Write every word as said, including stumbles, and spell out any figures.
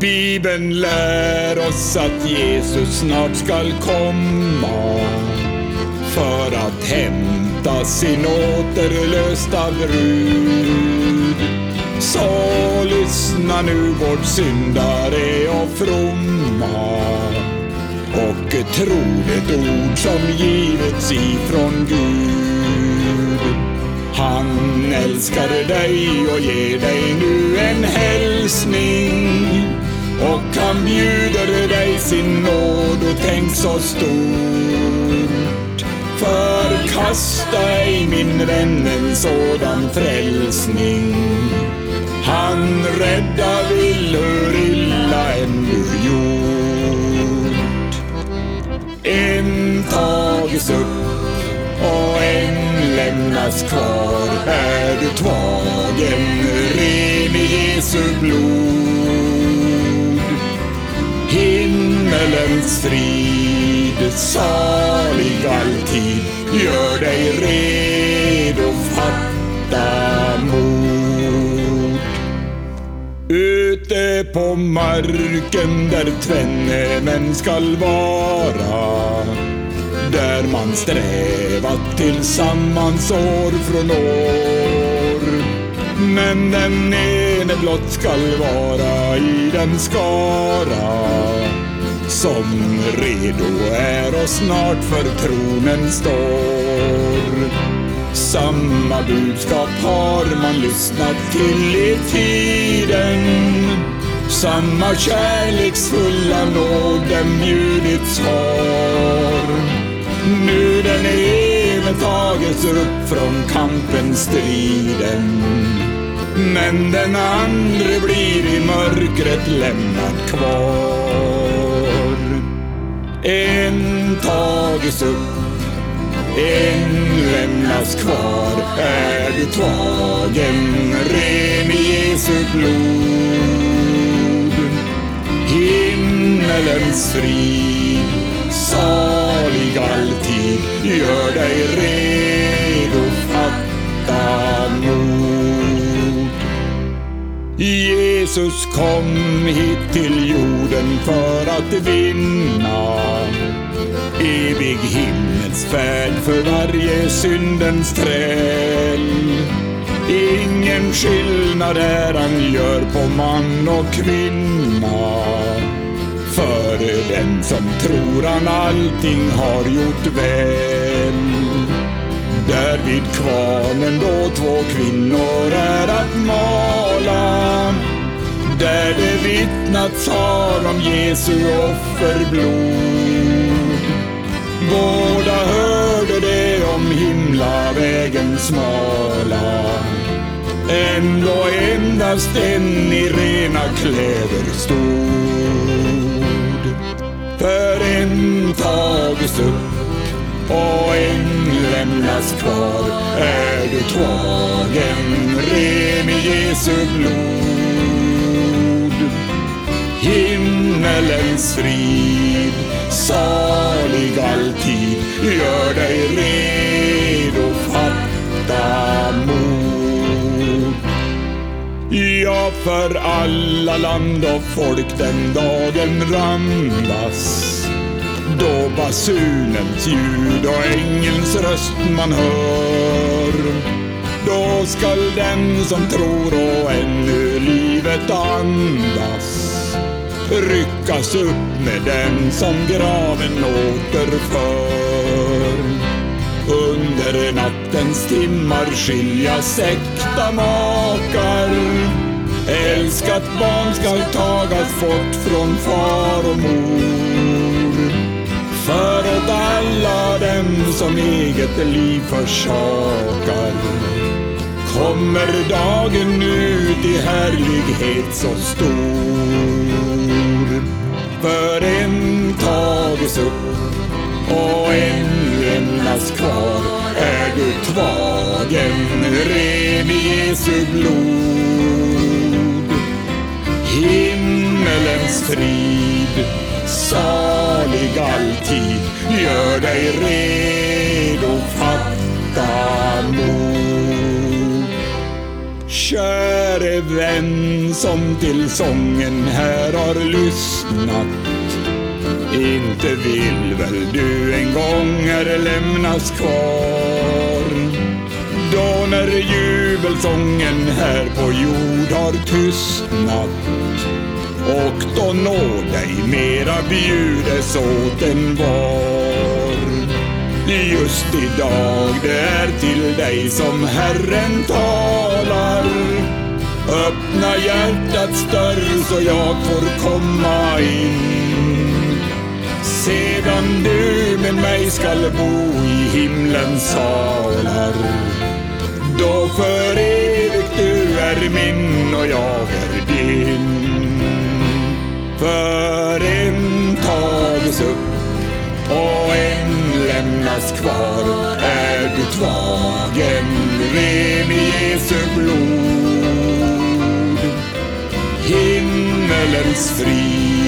Bibeln lär oss att Jesus snart skall komma för att hämta sin återlösta brud. Så lyssna nu vårt syndare och fromma och tro det ord som givits ifrån Gud. Han älskar dig och ger dig nu en hälsning, och han bjuder dig sin nåd och tänk så stort. Förkasta ej min vän en sådan frälsning. Han rädda vill hur illa än du gjort. En tages upp och en lämnas kvar. Är du tvagen ren i Jesu blod. Himmelens frid, salig alltid, gör dig redo, fatta mod. Ute på marken där tvenne män skall vara, där man strävat tillsammans år från år. Men den ene blott skall vara i den skara som redo är och snart för tronen står. Samma budskap har man lyssnat till i tiden, samma kärleksfulla nåd den bjudits har. Nu den även tagits upp från kampen striden, men den andra blir i mörkret lämnad kvar. En tagits upp, en lämnas kvar. Är du tvagen ren i Jesu blod. Himmelens frid, salig alltid, gör dig redo, fatta mod. Jesus kom hit till jorden för att vinna evig himmelsfärd för varje syndens träl. Ingen skillnad är han gör på man och kvinna, för den som tror han allting har gjort väl. Där vid kvarnen då två kvinnor är att mala, där det vittnats har om Jesu offerblod. Båda hörde det om himlavägen smala, ändå endast en i rena kläder stod. För en tages upp och en lämnas kvar. Är du tvagen ren i Jesu blod. Himmelens frid, salig alltid, gör dig redo, fatta mod. Ja, för alla land och folk den dagen randas, då basunens ljud och ängelns röst man hör. Då skall den som tror och ännu livet andas ryckas upp med den som graven återför. Under nattens timmar skiljas äkta makar, älskat barn skall tagas fort från far och mor. För åt alla dem som eget liv försakar kommer dagen ut i härlighet så stor. För en tages upp och en lämnas kvar. Är du tvagen ren i Jesu blod. Himmelens frid, salig alltid, gör dig redo, fatta mod. Käre vän som till sången här har lyssnat, inte vill väl du en gång här lämnas kvar, då när jubelsången här på jord har tystnat, och då når dig mera bjudes åt en var. Just idag det är till dig som Herren talar. Öppna hjärtats dörr så jag får komma in, sedan du med mig skall bo i himlens salar. Då för evigt du är min och jag är din. För en tages upp och en lämnas kvar, är du tvagen ren i Jesu blod. Himmelens frid